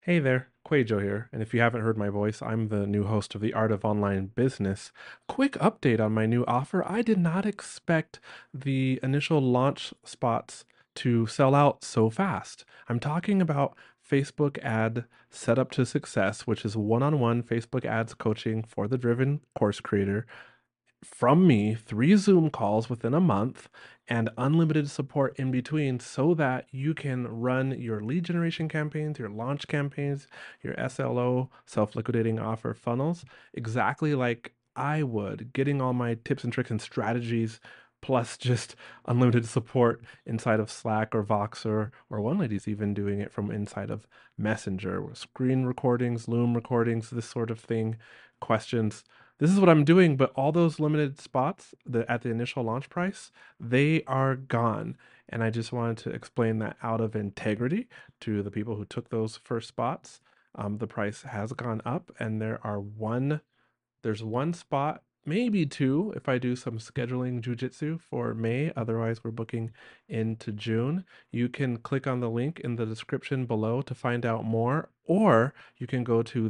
Hey there, Quajo here, and if you haven't heard my voice, I'm the new host of The Art of Online Business. Quick update on my new offer. I did not expect the initial launch spots to sell out so fast. I'm talking about Facebook ad setup to success, which is one-on-one Facebook ads coaching for the driven course creator from me, 3 Zoom calls within a month, and unlimited support in between so that you can run your lead generation campaigns, your launch campaigns, your SLO, self liquidating offer funnels, exactly like I would, getting all my tips and tricks and strategies. Plus, just unlimited support inside of Slack or Voxer, or one lady's even doing it from inside of Messenger, screen recordings, Loom recordings, this sort of thing, questions. This is what I'm doing, but all those limited spots at the initial launch price, they are gone. And I just wanted to explain that out of integrity to the people who took those first spots. The price has gone up, and there's one spot, maybe two, if I do some scheduling jujitsu for May. Otherwise, we're booking into June. You can click on the link in the description below to find out more, or you can go to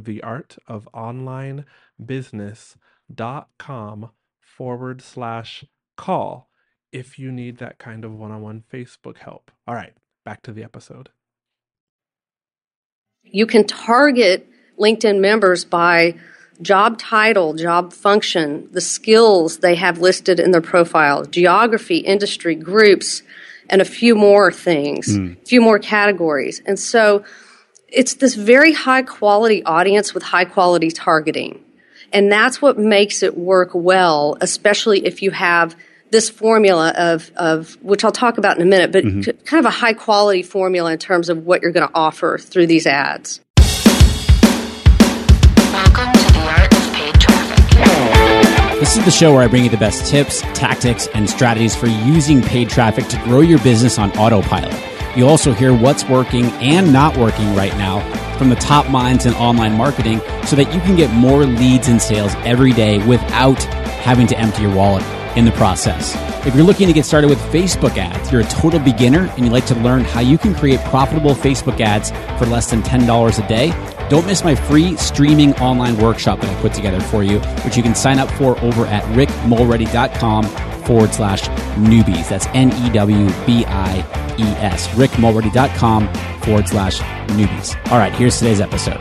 theartofonlinebusiness.com/call if you need that kind of one-on-one Facebook help. All right, back to the episode. You can target LinkedIn members by job title, job function, the skills they have listed in their profile, geography, industry, groups, and a few more things, a few more categories. And so it's this very high quality audience with high quality targeting. And that's what makes it work well, especially if you have this formula of which I'll talk about in a minute, but kind of a high quality formula in terms of what you're going to offer through these ads. Welcome to the Art of Paid Traffic. This is the show where I bring you the best tips, tactics, and strategies for using paid traffic to grow your business on autopilot. You'll also hear what's working and not working right now from the top minds in online marketing so that you can get more leads and sales every day without having to empty your wallet in the process. If you're looking to get started with Facebook ads, you're a total beginner and you'd like to learn how you can create profitable Facebook ads for less than $10 a day, don't miss my free streaming online workshop that I put together for you, which you can sign up for over at rickmulready.com/newbies. That's NEWBIES. rickmulready.com/newbies. All right, here's today's episode.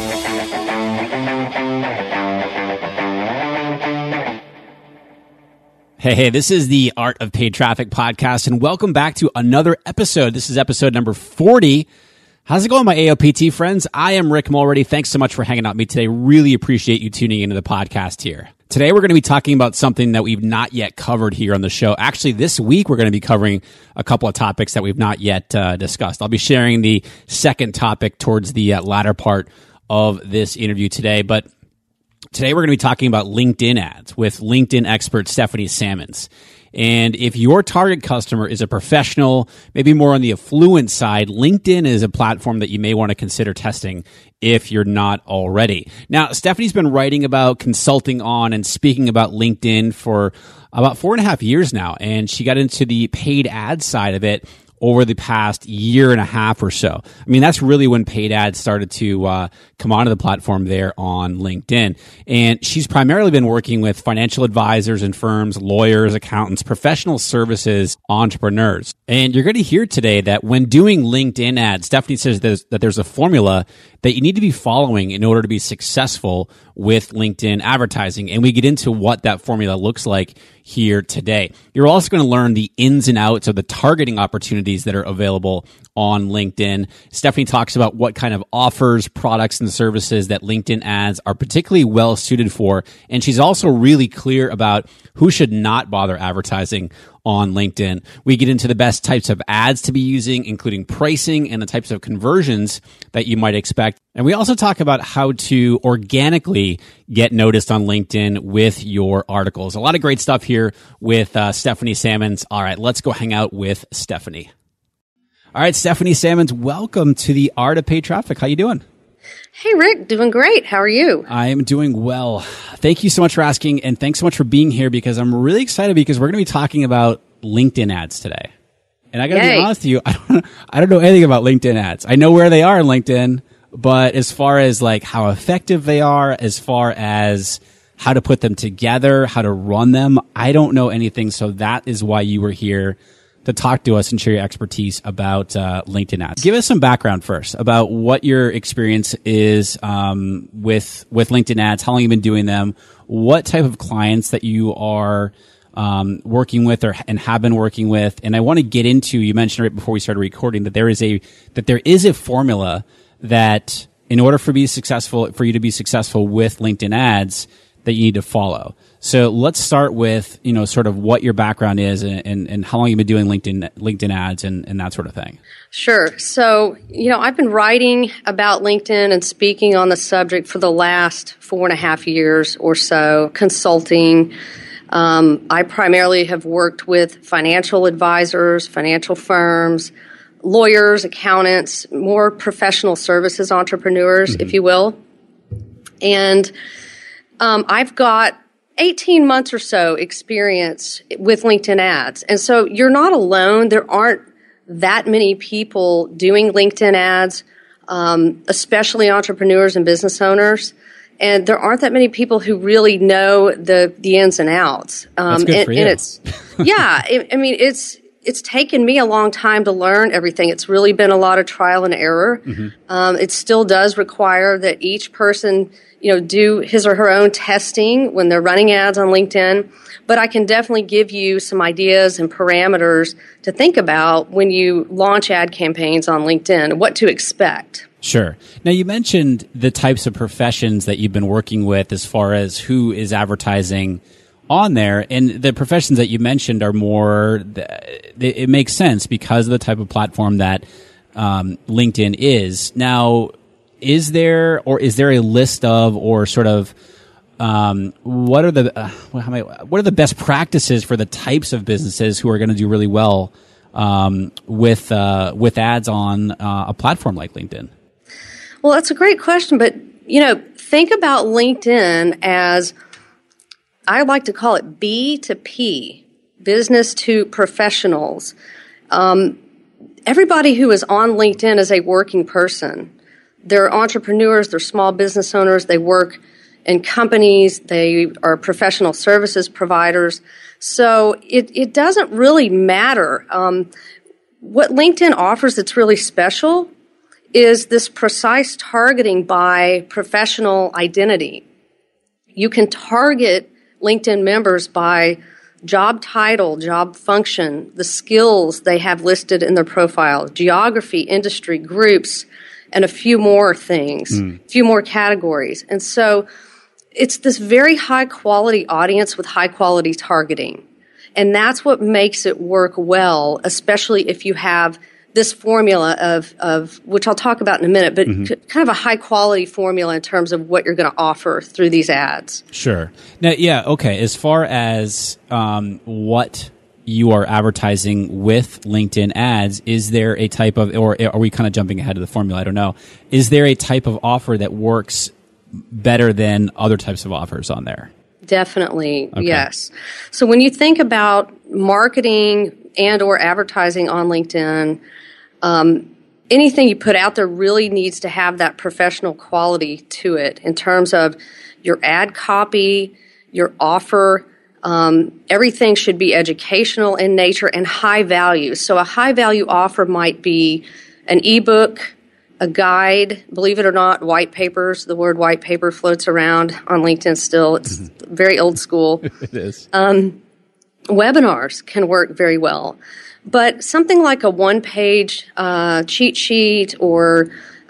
Hey, this is the Art of Paid Traffic podcast, and welcome back to another episode. This is episode number 40. How's it going, my AOPT friends? I am Rick Mulready. Thanks so much for hanging out with me today. Really appreciate you tuning into the podcast here. Today, we're going to be talking about something that we've not yet covered here on the show. Actually, this week, we're going to be covering a couple of topics that we've not yet discussed. I'll be sharing the second topic towards the latter part of this interview today, but today we're going to be talking about LinkedIn ads with LinkedIn expert Stephanie Sammons. And if your target customer is a professional, maybe more on the affluent side, LinkedIn is a platform that you may want to consider testing if you're not already. Now, Stephanie's been writing about, consulting on, and speaking about LinkedIn for about 4.5 years now, and she got into the paid ad side of it over the past year and a half or so. I mean, that's really when paid ads started to come onto the platform there on LinkedIn. And she's primarily been working with financial advisors and firms, lawyers, accountants, professional services, entrepreneurs. And you're going to hear today that when doing LinkedIn ads, Stephanie says that there's a formula that you need to be following in order to be successful with LinkedIn advertising. And we get into what that formula looks like here today. You're also going to learn the ins and outs of the targeting opportunities that are available on LinkedIn. Stephanie talks about what kind of offers, products, and services that LinkedIn ads are particularly well suited for. And she's also really clear about who should not bother advertising on LinkedIn. We get into the best types of ads to be using, including pricing and the types of conversions that you might expect. And we also talk about how to organically get noticed on LinkedIn with your articles. A lot of great stuff here with Stephanie Sammons. All right, let's go hang out with Stephanie. All right, Stephanie Sammons, welcome to the Art of Paid Traffic. How you doing? Hey, Rick, doing great. How are you? I am doing well. Thank you so much for asking, and thanks so much for being here because I'm really excited because we're going to be talking about LinkedIn ads today. And I got to be honest with you, I don't know anything about LinkedIn ads. I know where they are in LinkedIn. But as far as like how effective they are, as far as how to put them together, how to run them, I don't know anything. So that is why you were here to talk to us and share your expertise about LinkedIn ads. Give us some background first about what your experience is with LinkedIn ads, how long you've been doing them, what type of clients that you are working with and have been working with. And I want to get into, you mentioned right before we started recording that there is a formula that in order for you to be successful with LinkedIn ads that you need to follow. So let's start with, sort of what your background is and how long you've been doing LinkedIn ads and that sort of thing. Sure. So, I've been writing about LinkedIn and speaking on the subject for the last 4.5 years or so, consulting. I primarily have worked with financial advisors, financial firms, lawyers, accountants, more professional services entrepreneurs, if you will. And I've got 18 months or so experience with LinkedIn ads. And so you're not alone. There aren't that many people doing LinkedIn ads, especially entrepreneurs and business owners. And there aren't that many people who really know the ins and outs. That's good for you. And it's, it's taken me a long time to learn everything. It's really been a lot of trial and error. Mm-hmm. It still does require that each person, do his or her own testing when they're running ads on LinkedIn. But I can definitely give you some ideas and parameters to think about when you launch ad campaigns on LinkedIn, what to expect. Sure. Now, you mentioned the types of professions that you've been working with as far as who is advertising on there. And the professions that you mentioned are more, it makes sense because of the type of platform that LinkedIn is. Now, is there a list of, or sort of, what are the best practices for the types of businesses who are going to do really well with ads on a platform like LinkedIn? Well, that's a great question, but think about LinkedIn as, I like to call it B to P, business to professionals. Everybody who is on LinkedIn is a working person. They're entrepreneurs, they're small business owners, they work in companies, they are professional services providers. So it doesn't really matter. What LinkedIn offers that's really special is this precise targeting by professional identity. You can target LinkedIn members by job title, job function, the skills they have listed in their profile, geography, industry, groups, and a few more things, a few more categories. And so it's this very high quality audience with high quality targeting. And that's what makes it work well, especially if you have this formula of which I'll talk about in a minute, but kind of a high quality formula in terms of what you're going to offer through these ads. Sure. Now, yeah, okay. As far as what you are advertising with LinkedIn ads, is there a type of, or are we kind of jumping ahead of the formula? I don't know. Is there a type of offer that works better than other types of offers on there? Definitely, okay. Yes. So when you think about marketing and or advertising on LinkedIn, anything you put out there really needs to have that professional quality to it in terms of your ad copy, your offer. Everything should be educational in nature and high value. So a high value offer might be an ebook, a guide, believe it or not, white papers. The word white paper floats around on LinkedIn still. It's very old school. It is. Webinars can work very well. But something like a one-page cheat sheet or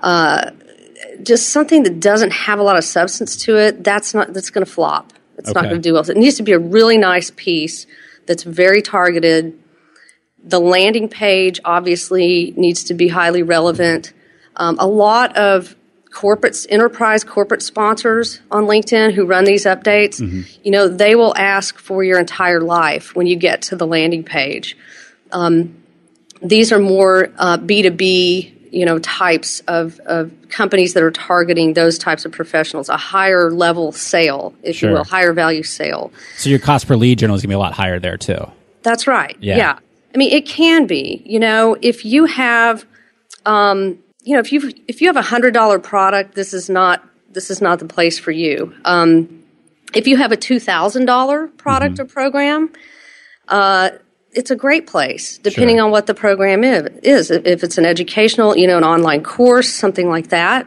just something that doesn't have a lot of substance to it, that's going to flop. It's not going to do well. So it needs to be a really nice piece that's very targeted. The landing page obviously needs to be highly relevant. A lot of enterprise corporate sponsors on LinkedIn who run these updates, they will ask for your entire life when you get to the landing page. These are more B2B, types of companies that are targeting those types of professionals, a higher level sale, if you will, higher value sale. So your cost per lead generally is going to be a lot higher there too. That's right. Yeah. I mean, it can be, if you have, if you have $100 product, this is not the place for you. If you have a $2,000 product or program, it's a great place, depending on what the program is. If it's an educational, an online course, something like that.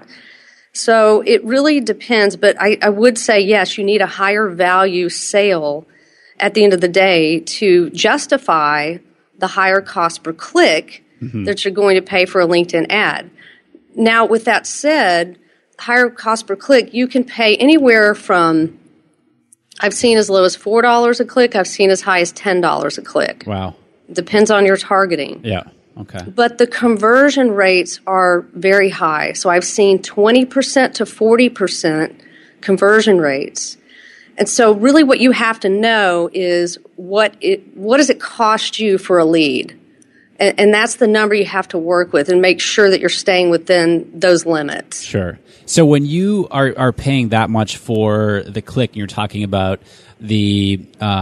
So it really depends. But I would say, yes, you need a higher value sale at the end of the day to justify the higher cost per click that you're going to pay for a LinkedIn ad. Now, with that said, higher cost per click, you can pay anywhere from, I've seen as low as $4 a click. I've seen as high as $10 a click. Wow. Depends on your targeting. Yeah. Okay. But the conversion rates are very high. So I've seen 20% to 40% conversion rates. And so really what you have to know is what does it cost you for a lead? And that's the number you have to work with and make sure that you're staying within those limits. Sure. So when you are paying that much for the click, and you're talking about the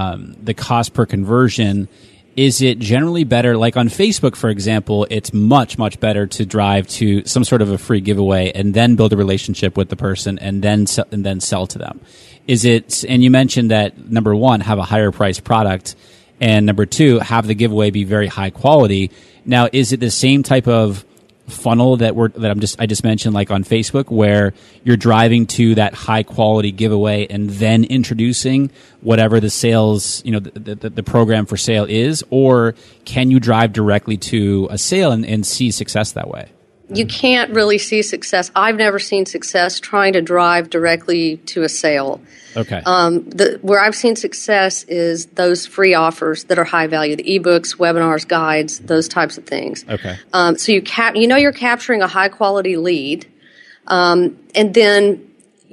cost per conversion, is it generally better, like on Facebook, for example, it's much, much better to drive to some sort of a free giveaway and then build a relationship with the person and then sell to them? Is it, and you mentioned that, number one, have a higher priced product, and number two, have the giveaway be very high quality. Now, is it the same type of funnel that I just mentioned, like on Facebook, where you're driving to that high quality giveaway and then introducing whatever the sales, the program for sale is, or can you drive directly to a sale and see success that way? You can't really see success. I've never seen success trying to drive directly to a sale. Okay. Where I've seen success is those free offers that are high value, the ebooks, webinars, guides, those types of things. Okay. So you're capturing a high quality lead, and then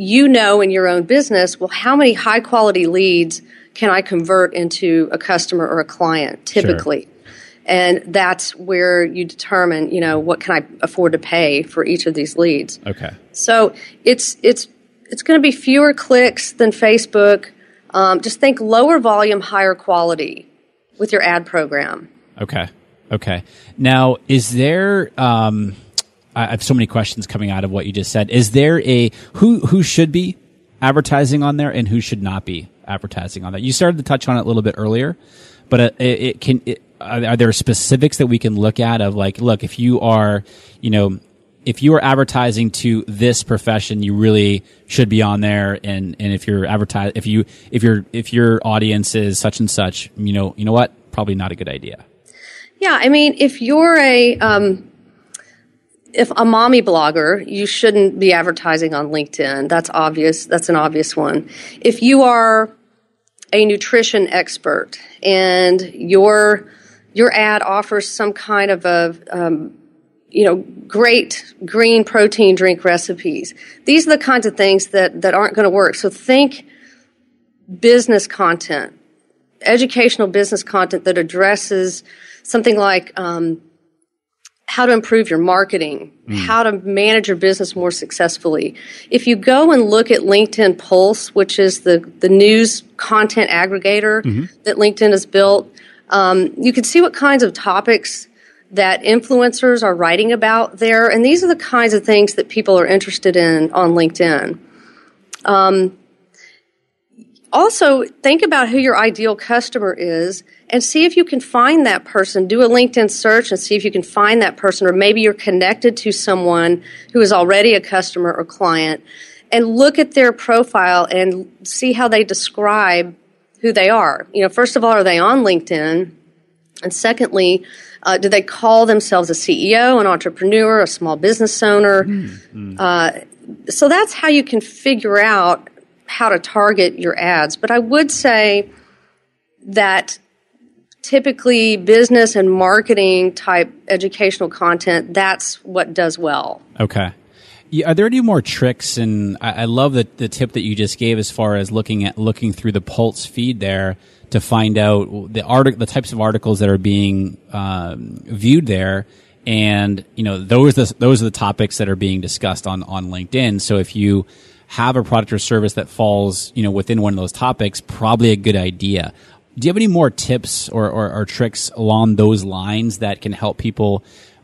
in your own business, well, how many high quality leads can I convert into a customer or a client typically? Sure. And that's where you determine, what can I afford to pay for each of these leads. Okay. So it's going to be fewer clicks than Facebook. Just think lower volume, higher quality with your ad program. Okay. Now, is there? I have so many questions coming out of what you just said. Is there who should be advertising on there and who should not be advertising on that? You started to touch on it a little bit earlier, but are there specifics that we can look at of like, look, if you are advertising to this profession, you really should be on there. And if you're if your audience is such and such, you know what? Probably not a good idea. Yeah. I mean, if you're if a mommy blogger, you shouldn't be advertising on LinkedIn. That's obvious. That's an obvious one. If you are a nutrition expert and your ad offers some kind of great green protein drink recipes. These are the kinds of things that aren't going to work. So think business content, educational business content that addresses something like how to improve your marketing, how to manage your business more successfully. If you go and look at LinkedIn Pulse, which is the news content aggregator that LinkedIn has built, you can see what kinds of topics that influencers are writing about there. And these are the kinds of things that people are interested in on LinkedIn. Also, think about who your ideal customer is and see if you can find that person. Do a LinkedIn search and see if you can find that person, or maybe you're connected to someone who is already a customer or client, and look at their profile and see how they describe who they are. First of all, are they on LinkedIn? And secondly, do they call themselves a CEO, an entrepreneur, a small business owner? So that's how you can figure out how to target your ads. But I would say that typically business and marketing type educational content, that's what does well. Okay. Are there any more tricks? And I love the tip that you just gave as far as looking through the Pulse feed there to find out the types of articles that are being viewed there, and those are the topics that are being discussed on LinkedIn. So if you have a product or service that falls within one of those topics, probably a good idea. Do you have any more tips or tricks along those lines that can help people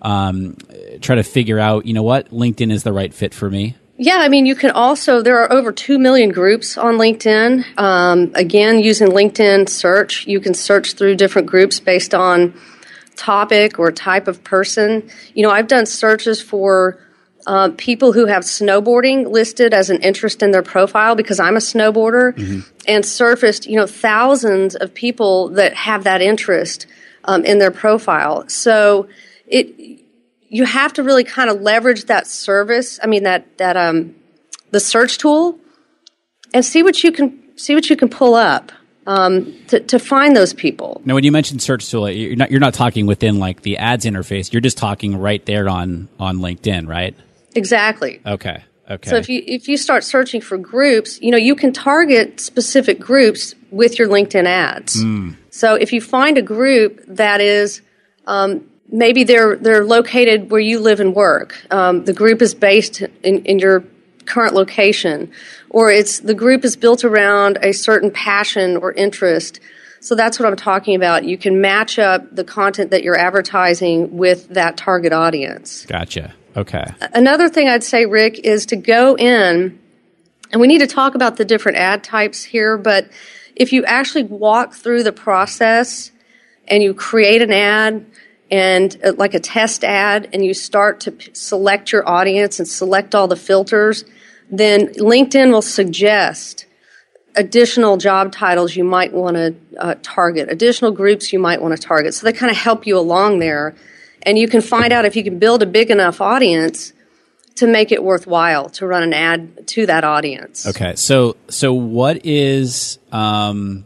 try to figure out, you know what, LinkedIn is the right fit for me? Yeah, I mean, you can also, there are over 2 million groups on LinkedIn. Again, using LinkedIn search, you can search through different groups based on topic or type of person. You know, I've done searches for people who have snowboarding listed as an interest in their profile because I'm a snowboarder, and surfaced, you know, thousands of people that have that interest in their profile. So you have to really kind of leverage that service. I mean, the search tool, and see what you can pull up to find those people. Now, when you mentioned search tool, you're not talking within like the ads interface. You're just talking right there on LinkedIn, right? Exactly. Okay. So if you start searching for groups, you know, you can target specific groups with your LinkedIn ads. So if you find a group that is maybe they're located where you live and work, the group is based in your current location, or the group is built around a certain passion or interest. So that's what I'm talking about. You can match up the content that you're advertising with that target audience. Gotcha. Okay. Another thing I'd say, Rick, is to go in, and we need to talk about the different ad types here, but if you actually walk through the process and you create an ad and like a test ad, and you start to select your audience and select all the filters, then LinkedIn will suggest additional job titles you might want to target, additional groups you might want to target. So they kind of help you along there. And you can find out if you can build a big enough audience to make it worthwhile to run an ad to that audience. Okay. So what is, I'm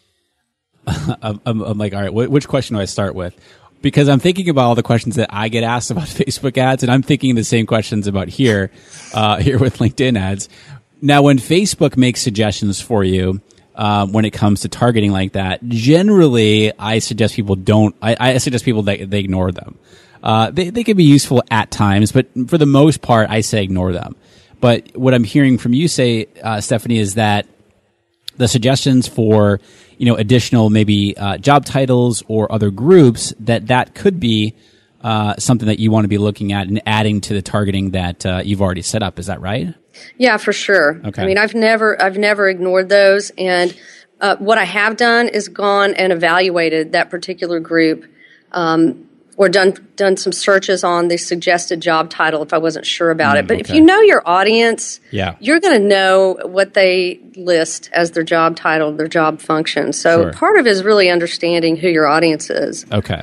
like, all right, which question do I start with? Because I'm thinking about all the questions that I get asked about Facebook ads, and I'm thinking the same questions about here with LinkedIn ads. Now, when Facebook makes suggestions for you, when it comes to targeting like that, generally I suggest people I suggest people that they ignore them. They can be useful at times, but for the most part, I say ignore them. But what I'm hearing from you say, Stephanie, is that the suggestions for, you know, additional maybe job titles or other groups, that could be something that you want to be looking at and adding to the targeting that you've already set up. Is that right? Yeah, for sure. Okay. I mean, I've never ignored those, and what I have done is gone and evaluated that particular group, or done some searches on the suggested job title if I wasn't sure about it. But if you know your audience, you're going to know what they list as their job title, their job function. So part of it is really understanding who your audience is. Okay.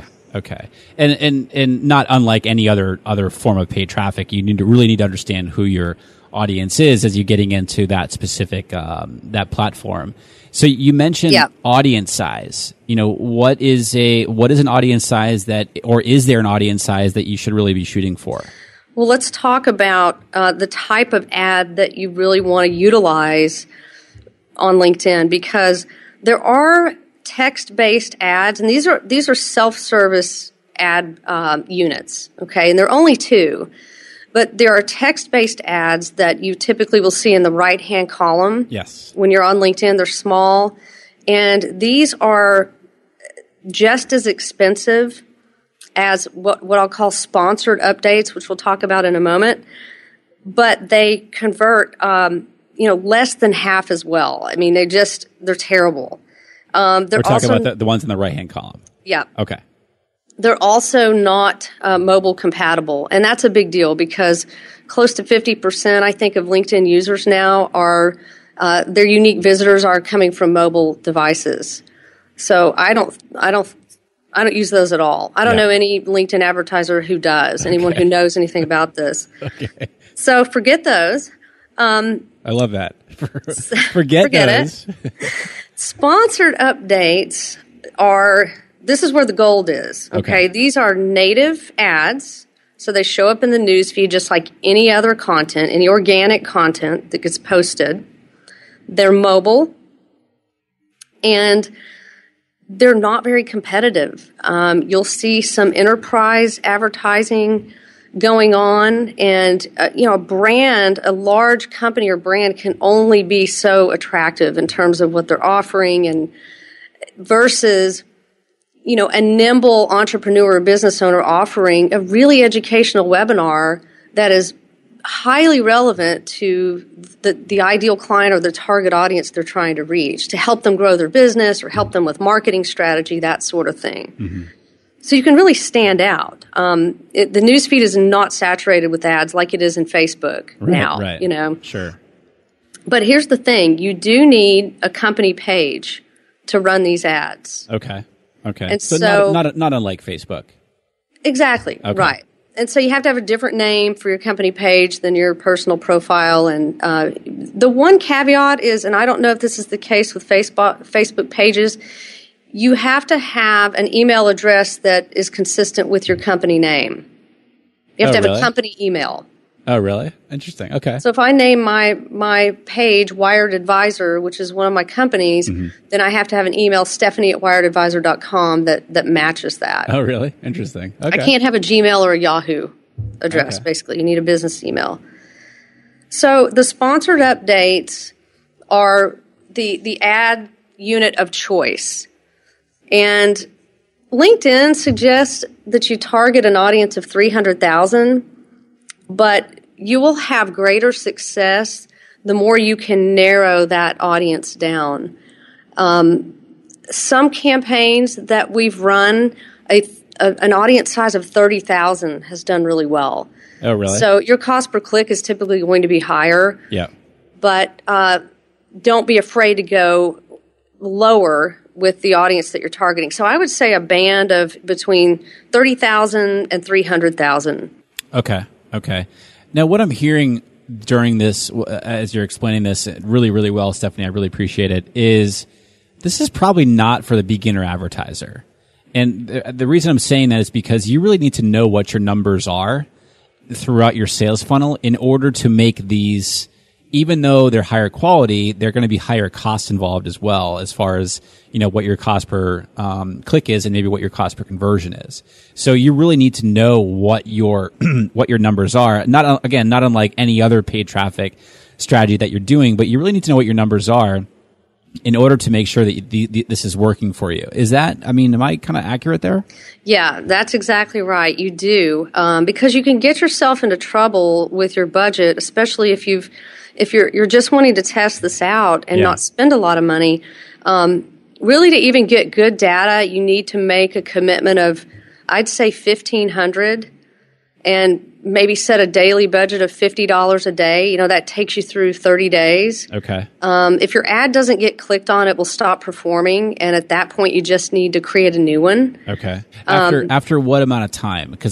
And not unlike any other form of paid traffic, you really need to understand who your audience is as you're getting into that specific that platform. So you mentioned audience size. You know, what is an audience size or is there an audience size that you should really be shooting for? Well, let's talk about the type of ad that you really want to utilize on LinkedIn, because there are text-based ads, and these are self-service ad units, okay? And there are only 2. But there are text-based ads that you typically will see in the right-hand column. Yes. When you're on LinkedIn, they're small. And these are just as expensive as what I'll call sponsored updates, which we'll talk about in a moment. But they convert, less than half as well. I mean, they're terrible. We're talking about the ones in the right-hand column. Yeah. Okay. They're also not mobile compatible, and that's a big deal because close to 50%, I think, of LinkedIn users now are their unique visitors are coming from mobile devices. So I don't use those at all. I don't know any LinkedIn advertiser who does. Anyone who knows anything about this. Okay. So forget those. I love that. Forget those. Sponsored updates are. This is where the gold is, okay? These are native ads, so they show up in the newsfeed just like any other content, any organic content that gets posted. They're mobile, and they're not very competitive. You'll see some enterprise advertising going on, and a large company or brand can only be so attractive in terms of what they're offering, and versus a nimble entrepreneur or business owner offering a really educational webinar that is highly relevant to the ideal client or the target audience they're trying to reach, to help them grow their business or help them with marketing strategy, that sort of thing. Mm-hmm. So you can really stand out. The newsfeed is not saturated with ads like it is in Facebook now. Right. Sure. But here's the thing. You do need a company page to run these ads. Okay. And so not unlike Facebook. Exactly. Okay. Right. And so you have to have a different name for your company page than your personal profile. And the one caveat is, and I don't know if this is the case with Facebook pages, you have to have an email address that is consistent with your company name. You have to have a company email. Oh, really? Interesting. Okay. So if I name my page Wired Advisor, which is one of my companies, then I have to have an email, Stephanie@wiredadvisor.com, that matches that. Oh, really? Interesting. Okay. I can't have a Gmail or a Yahoo address, basically. You need a business email. So the sponsored updates are the ad unit of choice. And LinkedIn suggests that you target an audience of 300,000, but you will have greater success the more you can narrow that audience down. Some campaigns that we've run, an audience size of 30,000 has done really well. Oh, really? So your cost per click is typically going to be higher. Yeah. But don't be afraid to go lower with the audience that you're targeting. So I would say a band of between 30,000 and 300,000. Okay. Now, what I'm hearing during this, as you're explaining this really, really well, Stephanie, I really appreciate it, is this is probably not for the beginner advertiser. And the reason I'm saying that is because you really need to know what your numbers are throughout your sales funnel in order to make these, even though they're higher quality, they're going to be higher cost involved as well, as far as, what your cost per click is and maybe what your cost per conversion is. So you really need to know what your what your numbers are. Not unlike any other paid traffic strategy that you're doing, but you really need to know what your numbers are in order to make sure that this is working for you. Am I kind of accurate there? Yeah, that's exactly right. You do, because you can get yourself into trouble with your budget, especially if you're just wanting to test this out and not spend a lot of money. Really, to even get good data, you need to make a commitment of, I'd say, $1,500, and maybe set a daily budget of $50 a day. That takes you through 30 days. Okay. If your ad doesn't get clicked on, it will stop performing, and at that point, you just need to create a new one. Okay. After what amount of time? Because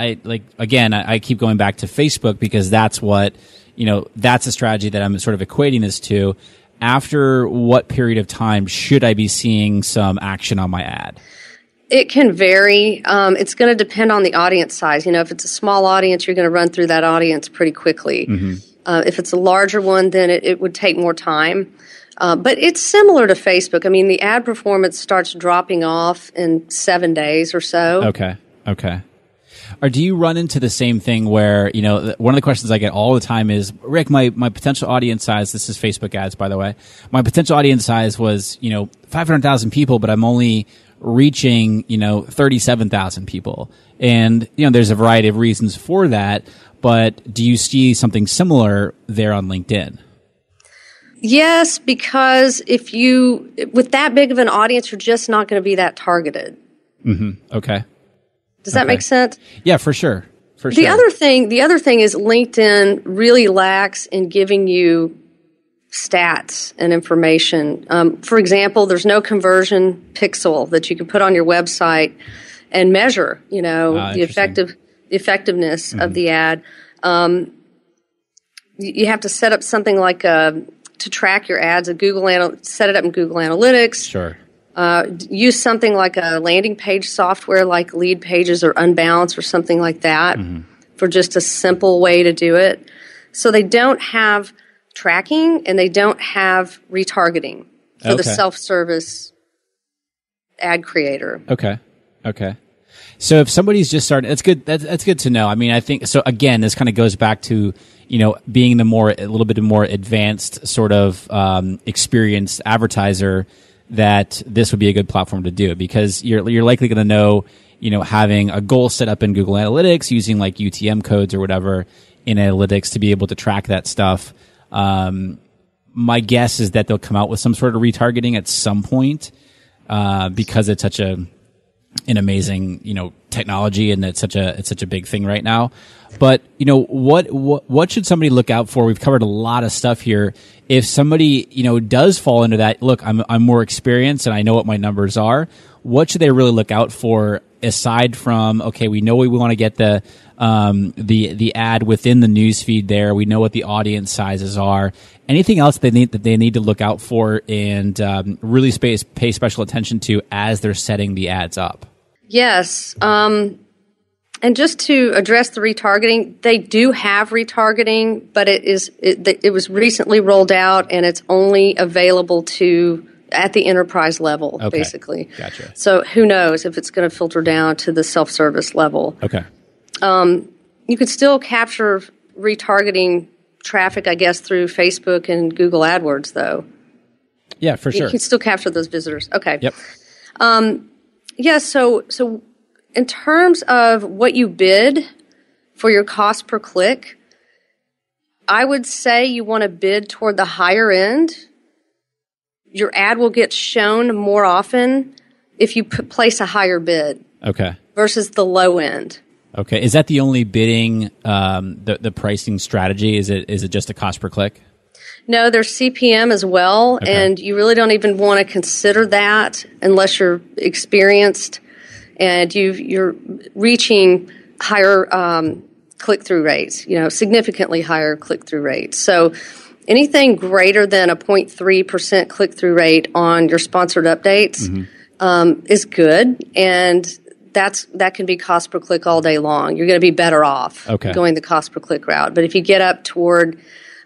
I keep going back to Facebook because that's what, that's a strategy that I'm sort of equating this to. After what period of time should I be seeing some action on my ad? It can vary. It's going to depend on the audience size. If it's a small audience, you're going to run through that audience pretty quickly. Mm-hmm. If it's a larger one, then it would take more time. But it's similar to Facebook. The ad performance starts dropping off in 7 days or so. Okay. Or do you run into the same thing where, one of the questions I get all the time is, Rick, my potential audience size, this is Facebook ads, by the way, my potential audience size was, 500,000 people, but I'm only reaching, 37,000 people. And, there's a variety of reasons for that, but do you see something similar there on LinkedIn? Yes, because with that big of an audience, you're just not going to be that targeted. Mm-hmm. Okay. Does that make sense? Yeah, for sure. The other thing is LinkedIn really lacks in giving you stats and information. For example, there's no conversion pixel that you can put on your website and measure, the effectiveness of the ad. You have to set up something like to track your ads. Set it up in Google Analytics. Sure. Use something like a landing page software like Lead Pages or Unbounce or something like that for just a simple way to do it. So they don't have tracking and they don't have retargeting for the self-service ad creator. Okay. So if somebody's just starting, that's good. That's good to know. I think so. Again, this kind of goes back to being a little bit more advanced sort of experienced advertiser. that this would be a good platform to do it, because you're likely going to know, having a goal set up in Google Analytics using like UTM codes or whatever in Analytics to be able to track that stuff. My guess is that they'll come out with some sort of retargeting at some point, because it's such an amazing, technology, and it's such a big thing right now. But, what should somebody look out for? We've covered a lot of stuff here. If somebody, does fall into that, look, I'm more experienced and I know what my numbers are. What should they really look out for, aside from, okay, we know we want to get the ad within the newsfeed there. We know what the audience sizes are. Anything else that they need to look out for and really pay special attention to as they're setting the ads up? Yes. And just to address the retargeting, they do have retargeting, but it was recently rolled out, and it's only available at the enterprise level, okay. Basically. Gotcha. So who knows if it's going to filter down to the self-service level. Okay. You could still capture retargeting traffic, I guess, through Facebook and Google AdWords, though. Yeah, for sure. You can still capture those visitors. Okay. Yep. Yeah, so in terms of what you bid for your cost per click, I would say you want to bid toward the higher end. Your ad will get shown more often if you place a higher bid. Okay. Versus the low end. Okay. Is that the only bidding, the pricing strategy? Is it just a cost per click? No, there's CPM as well, okay. And you really don't even want to consider that unless you're experienced and you're reaching higher click-through rates, significantly higher click-through rates. So anything greater than a 0.3% click-through rate on your sponsored updates is good, and that can be cost per click all day long. You're going to be better off going the cost per click route. But if you get up toward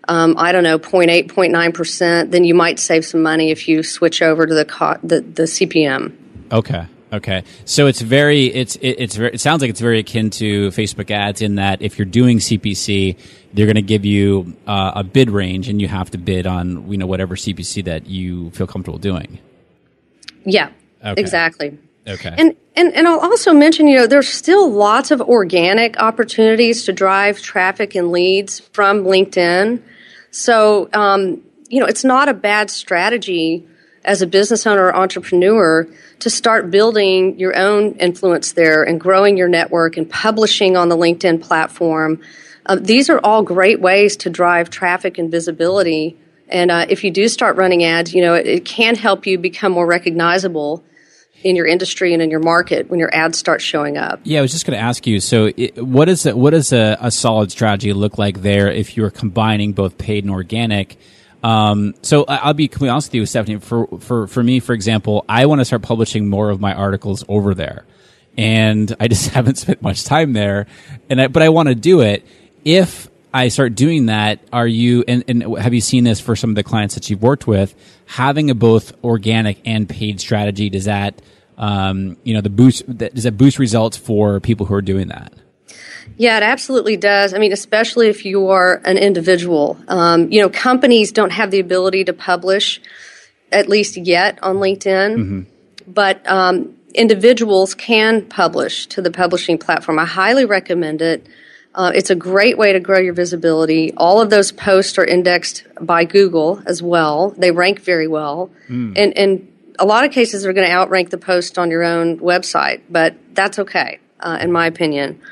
0.8, 0.9%, then you might save some money if you switch over to the CPM. Okay. So it sounds like it's very akin to Facebook ads in that if you're doing CPC, they're going to give you a bid range, and you have to bid on whatever CPC that you feel comfortable doing. Yeah. Okay. Exactly. Okay. And I'll also mention, there's still lots of organic opportunities to drive traffic and leads from LinkedIn. So, it's not a bad strategy as a business owner or entrepreneur to start building your own influence there and growing your network and publishing on the LinkedIn platform. These are all great ways to drive traffic and visibility. And if you do start running ads, it can help you become more recognizable in your industry and in your market when your ads start showing up. Yeah, I was just going to ask you, so what does a solid strategy look like there if you're combining both paid and organic? So I'll be completely honest with you, Stephanie. For me, for example, I want to start publishing more of my articles over there, and I just haven't spent much time there. But I want to do it. If I start doing that, are you and have you seen this for some of the clients that you've worked with? Having a both organic and paid strategy, does that does that boost results for people who are doing that? Yeah, it absolutely does. I mean, especially if you are an individual. Companies don't have the ability to publish, at least yet, on LinkedIn. But individuals can publish to the publishing platform. I highly recommend it. It's a great way to grow your visibility. All of those posts are indexed by Google as well. They rank very well. And a lot of cases are going to outrank the post on your own website, but that's okay, in my opinion.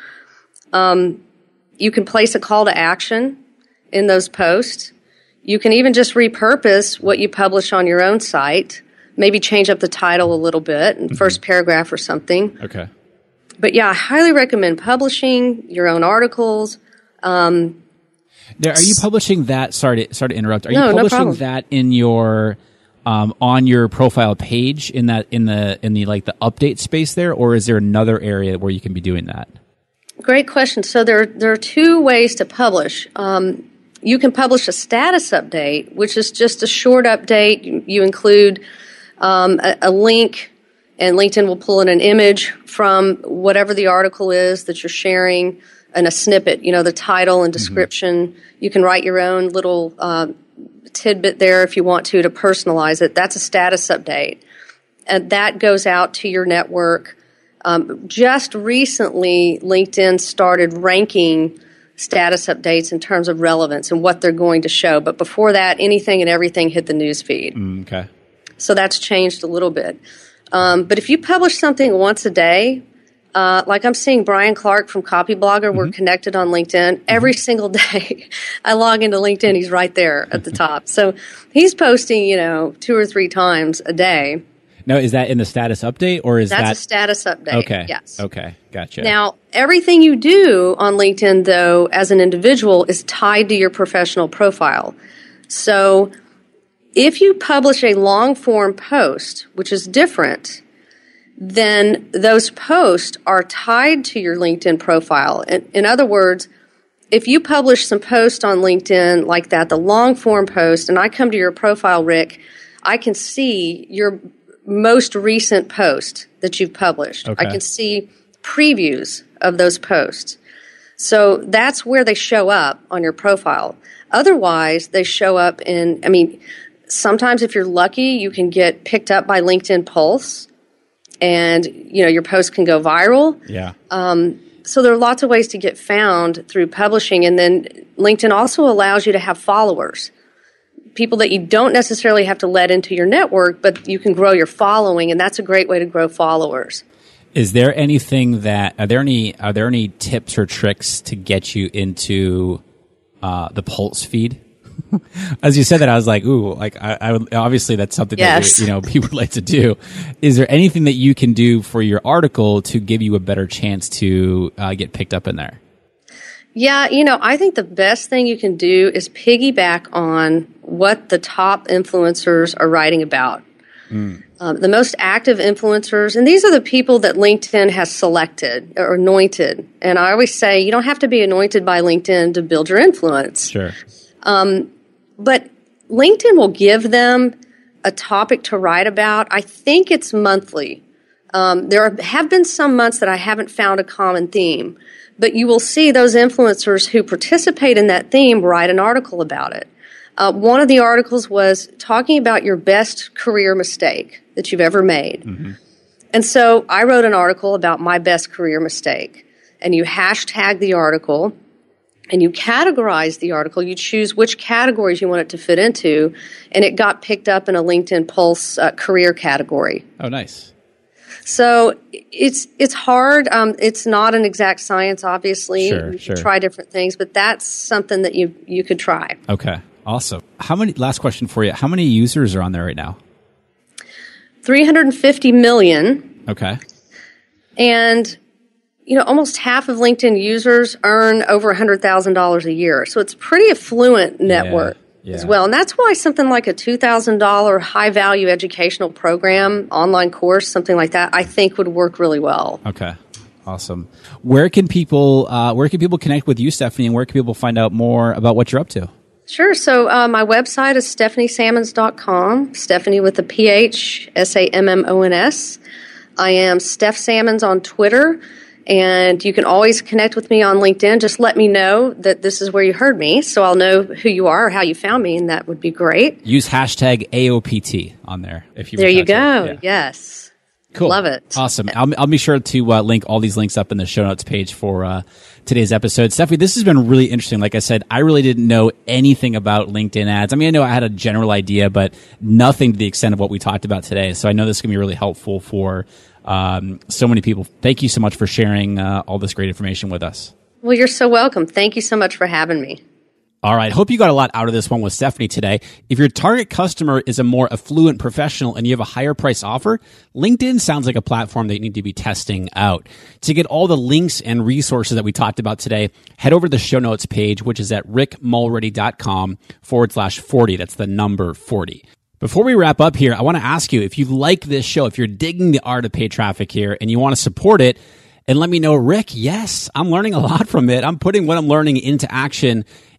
You can place a call to action in those posts. You can even just repurpose what you publish on your own site, maybe change up the title a little bit in first paragraph or something. Okay. But yeah, I highly recommend publishing your own articles. Now, are you publishing that? Sorry to interrupt. Are you publishing that in your on your profile page in the like the update space there, or is there another area where you can be doing that? Great question. So there are two ways to publish. You can publish a status update, which is just a short update. You include a link, and LinkedIn will pull in an image from whatever the article is that you're sharing, and a snippet, the title and description. You can write your own little tidbit there if you want to personalize it. That's a status update. And that goes out to your network. Just recently, LinkedIn started ranking status updates in terms of relevance and what they're going to show. But before that, anything and everything hit the news feed. Okay. So that's changed a little bit. But if you publish something once a day, like I'm seeing Brian Clark from Copyblogger, we're connected on LinkedIn. Every single day I log into LinkedIn, he's right there at the top. So he's posting, 2 or 3 times a day. Now, is that in the status update or is That's a status update. Okay. Yes. Okay. Gotcha. Now, everything you do on LinkedIn, though, as an individual is tied to your professional profile. So if you publish a long-form post, which is different, then those posts are tied to your LinkedIn profile. In other words, if you publish some post on LinkedIn like that, the long-form post, and I come to your profile, Rick, I can see your most recent post that you've published. Okay. I can see previews of those posts. So that's where they show up on your profile. Otherwise, they show up sometimes if you're lucky, you can get picked up by LinkedIn Pulse and, your post can go viral. Yeah. So there are lots of ways to get found through publishing. And then LinkedIn also allows you to have followers. People that you don't necessarily have to let into your network, but you can grow your following, and that's a great way to grow followers. Is there anything are there any tips or tricks to get you into the Pulse feed? As you said that, I was like, ooh, I would, obviously that's something yes. that people would like to do. Is there anything that you can do for your article to give you a better chance to get picked up in there? Yeah, I think the best thing you can do is piggyback on what the top influencers are writing about. The most active influencers, and these are the people that LinkedIn has selected or anointed. And I always say you don't have to be anointed by LinkedIn to build your influence. Sure. But LinkedIn will give them a topic to write about. I think it's monthly. There have been some months that I haven't found a common theme. But you will see those influencers who participate in that theme write an article about it. One of the articles was talking about your best career mistake that you've ever made. Mm-hmm. And so I wrote an article about my best career mistake. And you hashtag the article, and you categorize the article. You choose which categories you want it to fit into, and it got picked up in a LinkedIn Pulse career category. Oh, nice. So it's hard. It's not an exact science, obviously. Sure. You can try different things, but that's something that you could try. Okay, awesome. Last question for you. How many users are on there right now? 350 million. Okay. And, almost half of LinkedIn users earn over $100,000 a year. So it's a pretty affluent network. Yeah. As well. And that's why something like a $2,000 high-value educational program, online course, something like that, I think would work really well. Okay. Awesome. Where can people connect with you, Stephanie, and where can people find out more about what you're up to? Sure. So my website is stephaniesammons.com, Stephanie with a PH, SAMMONS. I am Steph Sammons on Twitter. And you can always connect with me on LinkedIn. Just let me know that this is where you heard me, so I'll know who you are or how you found me, and that would be great. Use hashtag AOPT on there. There you go. Yeah. Yes. Cool. Love it. Awesome. I'll be sure to link all these links up in the show notes page for today's episode. Stephanie, this has been really interesting. Like I said, I really didn't know anything about LinkedIn ads. I mean, I know I had a general idea, but nothing to the extent of what we talked about today. So I know this is going to be really helpful for so many people. Thank you so much for sharing all this great information with us. Well, you're so welcome. Thank you so much for having me. All right. Hope you got a lot out of this one with Stephanie today. If your target customer is a more affluent professional and you have a higher price offer, LinkedIn sounds like a platform that you need to be testing out. To get all the links and resources that we talked about today, head over to the show notes page, which is at rickmulready.com/40. That's the number 40. Before we wrap up here, I want to ask you, if you like this show, if you're digging the art of paid traffic here and you want to support it, and let me know, Rick, yes, I'm learning a lot from it. I'm putting what I'm learning into action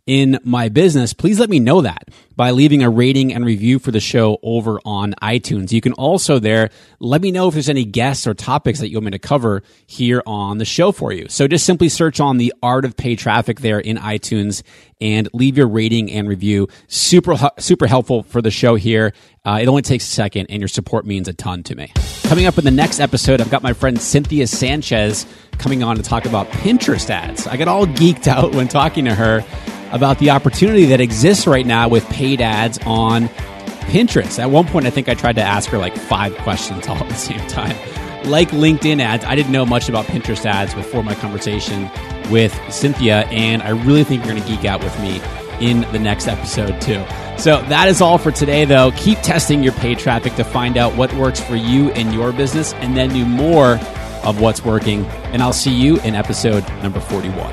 in my business, please let me know that by leaving a rating and review for the show over on iTunes. You can also there let me know if there's any guests or topics that you want me to cover here on the show for you. So just simply search on the Art of Paid Traffic there in iTunes and leave your rating and review. Super helpful for the show here. It only takes a second, and your support means a ton to me. Coming up in the next episode, I've got my friend Cynthia Sanchez coming on to talk about Pinterest ads. I got all geeked out when talking to her about the opportunity that exists right now with paid ads on Pinterest. At one point, I think I tried to ask her like 5 questions all at the same time. Like LinkedIn ads, I didn't know much about Pinterest ads before my conversation with Cynthia, and I really think you're going to geek out with me in the next episode too. So that is all for today, though. Keep testing your paid traffic to find out what works for you and your business, and then do more of what's working. And I'll see you in episode number 41.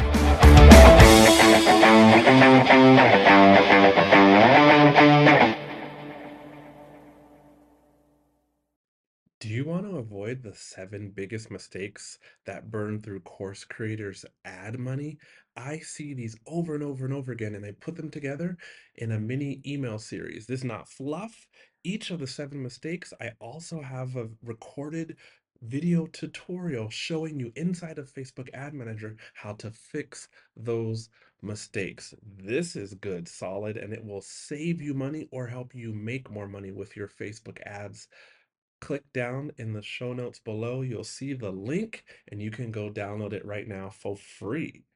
Do you want to avoid the 7 biggest mistakes that burn through course creators' ad money? I see these over and over and over again, and I put them together in a mini email series. This is not fluff. Each of the 7 mistakes, I also have a recorded video tutorial showing you inside of Facebook Ad Manager how to fix those mistakes. This is good, solid, and it will save you money or help you make more money with your Facebook ads. Click down in the show notes below. You'll see the link and you can go download it right now for free.